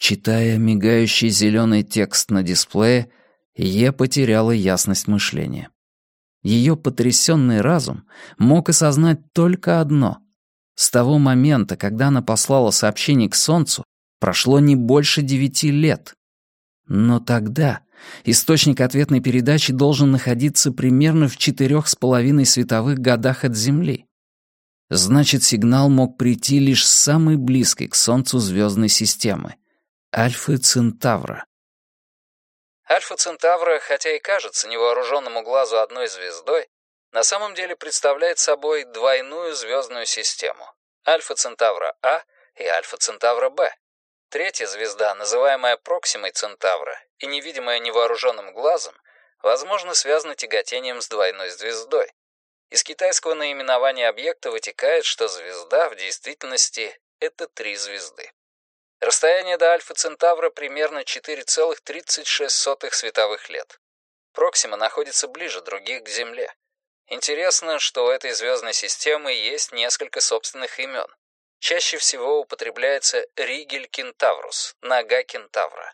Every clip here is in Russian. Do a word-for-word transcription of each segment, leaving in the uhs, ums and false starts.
Читая мигающий зеленый текст на дисплее, Е потеряла ясность мышления. Ее потрясенный разум мог осознать только одно. С того момента, когда она послала сообщение к Солнцу, прошло не больше девяти лет. Но тогда источник ответной передачи должен находиться примерно в четырех с половиной световых годах от Земли. Значит, сигнал мог прийти лишь с самой близкой к Солнцу звездной системы — Альфы Центавра. Альфа Центавра, хотя и кажется невооруженному глазу одной звездой, на самом деле представляет собой двойную звездную систему — Альфа Центавра А и Альфа Центавра Б. Третья звезда, называемая Проксимой Центавра и невидимая невооруженным глазом, возможно, связана тяготением с двойной звездой. Из китайского наименования объекта вытекает, что звезда в действительности — это три звезды. Расстояние до Альфа Центавра примерно четыре целых тридцать шесть сотых световых лет. Проксима находится ближе других к Земле. Интересно, что у этой звездной системы есть несколько собственных имен. Чаще всего употребляется Ригель Кентаврус, нога Кентавра.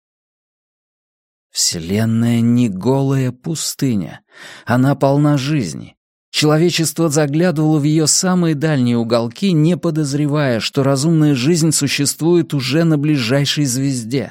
Вселенная не голая пустыня. Она полна жизни. Человечество заглядывало в ее самые дальние уголки, не подозревая, что разумная жизнь существует уже на ближайшей звезде.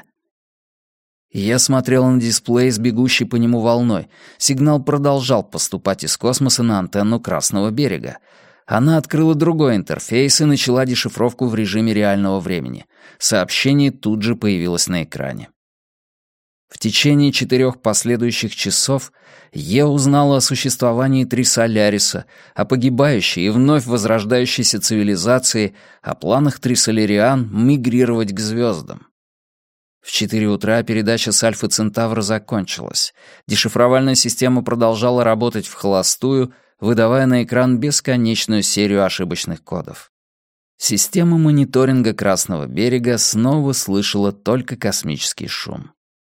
Я смотрел на дисплей с бегущей по нему волной. Сигнал продолжал поступать из космоса на антенну Красного берега. Она открыла другой интерфейс и начала дешифровку в режиме реального времени. Сообщение тут же появилось на экране. В течение четырех последующих часов Е узнала о существовании Трисоляриса, о погибающей и вновь возрождающейся цивилизации, о планах Трисолариан мигрировать к звездам. В четыре утра передача с Альфы Центавра закончилась. Дешифровальная система продолжала работать в холостую, выдавая на экран бесконечную серию ошибочных кодов. Система мониторинга Красного берега снова слышала только космический шум.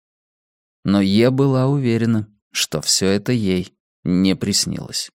Но Е была уверена, что все это ей не приснилось.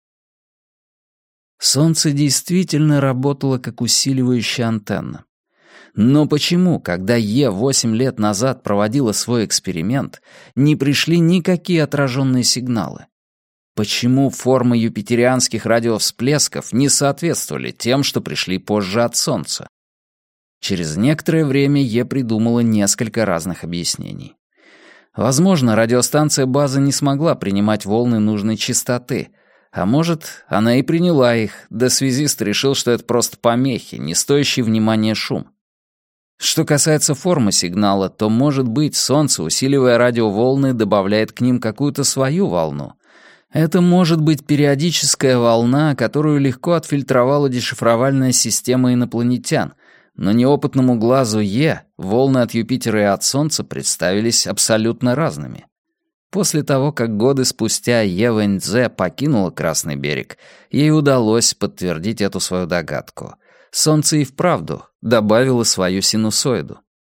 Солнце действительно работало как усиливающая антенна. Но почему, когда Е восемь лет назад проводила свой эксперимент, не пришли никакие отраженные сигналы? Почему формы юпитерианских радиовсплесков не соответствовали тем, что пришли позже от Солнца? Через некоторое время Е придумала несколько разных объяснений. Возможно, радиостанция базы не смогла принимать волны нужной частоты, а может, она и приняла их, да связист решил, что это просто помехи, не стоящие внимания шум. Что касается формы сигнала, то, может быть, Солнце, усиливая радиоволны, добавляет к ним какую-то свою волну. Это может быть периодическая волна, которую легко отфильтровала дешифровальная система инопланетян, но неопытному глазу Е волны от Юпитера и от Солнца представились абсолютно разными. После того, как годы спустя Е Вэньцзе покинула Красный берег, ей удалось подтвердить эту свою догадку. Солнце и вправду добавило свою синусоиду.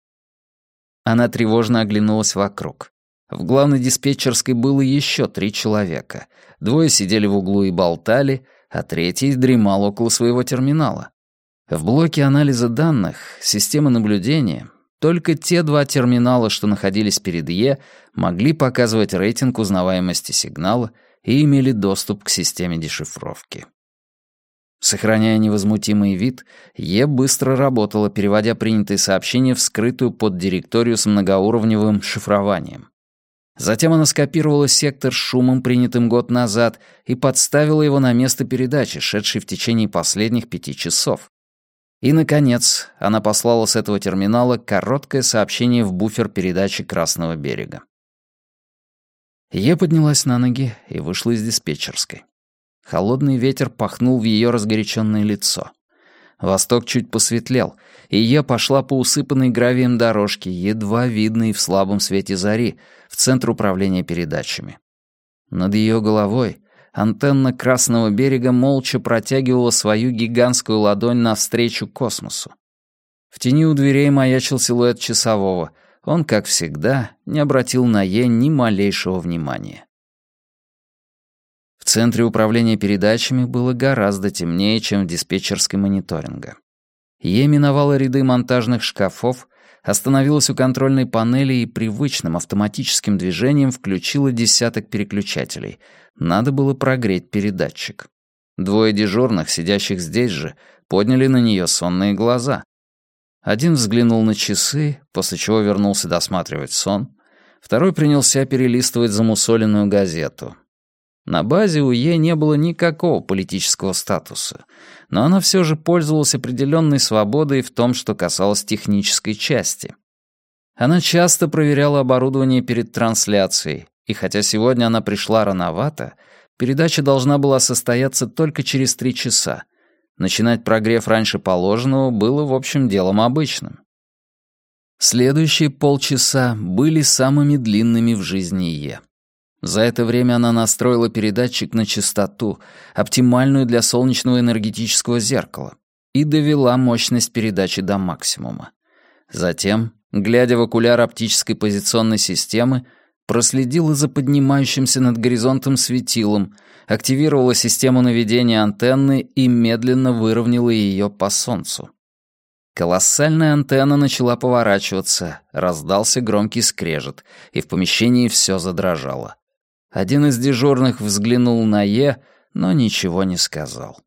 Она тревожно оглянулась вокруг. В главной диспетчерской было еще три человека. Двое сидели в углу и болтали, а третий дремал около своего терминала. В блоке анализа данных, системы наблюдения, только те два терминала, что находились перед Е, могли показывать рейтинг узнаваемости сигнала и имели доступ к системе дешифровки. Сохраняя невозмутимый вид, Е быстро работала, переводя принятые сообщения в скрытую поддиректорию с многоуровневым шифрованием. Затем она скопировала сектор с шумом, принятым год назад, и подставила его на место передачи, шедшей в течение последних пяти часов. И, наконец, она послала с этого терминала короткое сообщение в буфер передачи Красного берега. Е поднялась на ноги и вышла из диспетчерской. Холодный ветер пахнул в ее разгоряченное лицо. Восток чуть посветлел, и Е пошла по усыпанной гравием дорожке, едва видной в слабом свете зари, в центр управления передачами. Над ее головой антенна Красного берега молча протягивала свою гигантскую ладонь навстречу космосу. В тени у дверей маячил силуэт часового. Он, как всегда, не обратил на Е ни малейшего внимания. В центре управления передачами было гораздо темнее, чем в диспетчерской мониторинга. Е миновала ряды монтажных шкафов, остановилась у контрольной панели и привычным автоматическим движением включила десяток переключателей. Надо было прогреть передатчик. Двое дежурных, сидящих здесь же, подняли на нее сонные глаза. Один взглянул на часы, после чего вернулся досматривать сон. Второй принялся перелистывать замусоленную газету. На базе у Е не было никакого политического статуса, но она все же пользовалась определенной свободой в том, что касалось технической части. Она часто проверяла оборудование перед трансляцией, и хотя сегодня она пришла рановато, передача должна была состояться только через три часа. Начинать прогрев раньше положенного было, в общем, делом обычным. Следующие полчаса были самыми длинными в жизни Е. За это время она настроила передатчик на частоту, оптимальную для солнечного энергетического зеркала, и довела мощность передачи до максимума. Затем, глядя в окуляр оптической позиционной системы, проследила за поднимающимся над горизонтом светилом, активировала систему наведения антенны и медленно выровняла ее по Солнцу. Колоссальная антенна начала поворачиваться, раздался громкий скрежет, и в помещении все задрожало. Один из дежурных взглянул на Е, но ничего не сказал.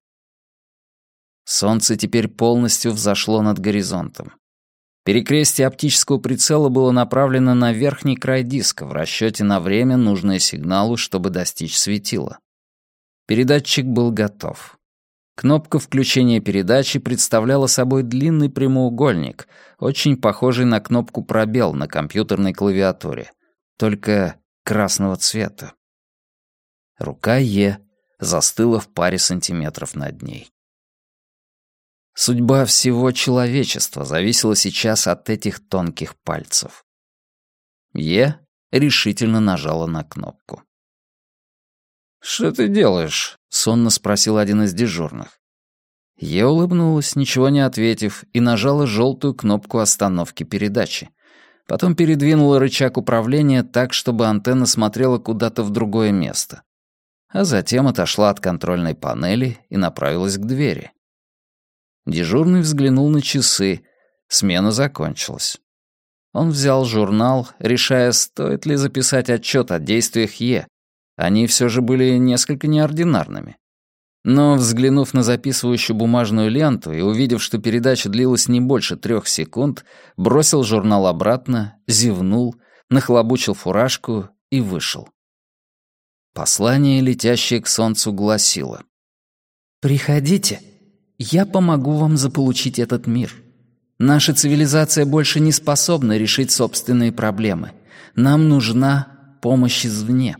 Солнце теперь полностью взошло над горизонтом. Перекрестие оптического прицела было направлено на верхний край диска в расчете на время, нужное сигналу, чтобы достичь светила. Передатчик был готов. Кнопка включения передачи представляла собой длинный прямоугольник, очень похожий на кнопку «пробел» на компьютерной клавиатуре, только красного цвета. Рука Е застыла в паре сантиметров над ней. Судьба всего человечества зависела сейчас от этих тонких пальцев. Е решительно нажала на кнопку. «Что ты делаешь?» — сонно спросил один из дежурных. Е улыбнулась, ничего не ответив, и нажала желтую кнопку остановки передачи. Потом передвинула рычаг управления так, чтобы антенна смотрела куда-то в другое место. А затем отошла от контрольной панели и направилась к двери. Дежурный взглянул на часы. Смена закончилась. Он взял журнал, решая, стоит ли записать отчет о действиях Е. Они все же были несколько неординарными. Но, взглянув на записывающую бумажную ленту и увидев, что передача длилась не больше трех секунд, бросил журнал обратно, зевнул, нахлобучил фуражку и вышел. Послание, летящее к солнцу, гласило: «Приходите, я помогу вам заполучить этот мир. Наша цивилизация больше не способна решить собственные проблемы. Нам нужна помощь извне».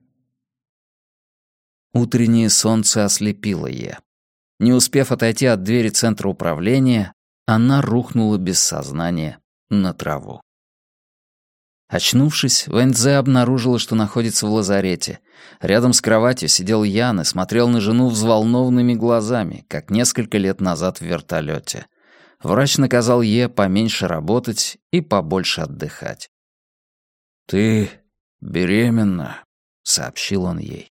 Утреннее солнце ослепило Е. Не успев отойти от двери центра управления, она рухнула без сознания на траву. Очнувшись, Вэньцзе обнаружила, что находится в лазарете. Рядом с кроватью сидел Ян и смотрел на жену взволнованными глазами, как несколько лет назад в вертолете. Врач наказал Е поменьше работать и побольше отдыхать. «Ты беременна», — сообщил он ей.